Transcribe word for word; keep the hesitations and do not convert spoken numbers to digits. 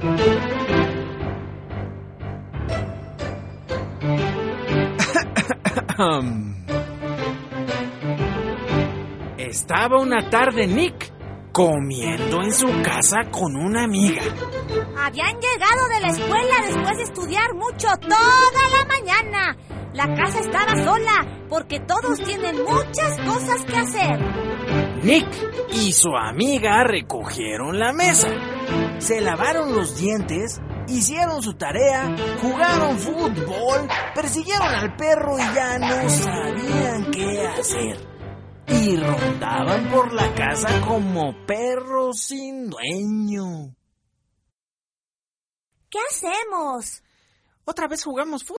Estaba una tarde Nick comiendo en su casa con una amiga. Habían llegado de la escuela después de estudiar mucho toda la mañana. La casa estaba sola porque todos tienen muchas cosas que hacer. Nick y su amiga recogieron la mesa, se lavaron los dientes, hicieron su tarea, jugaron fútbol, persiguieron al perro y ya no sabían qué hacer. Y rondaban por la casa como perros sin dueño. ¿Qué hacemos? Otra vez jugamos fútbol.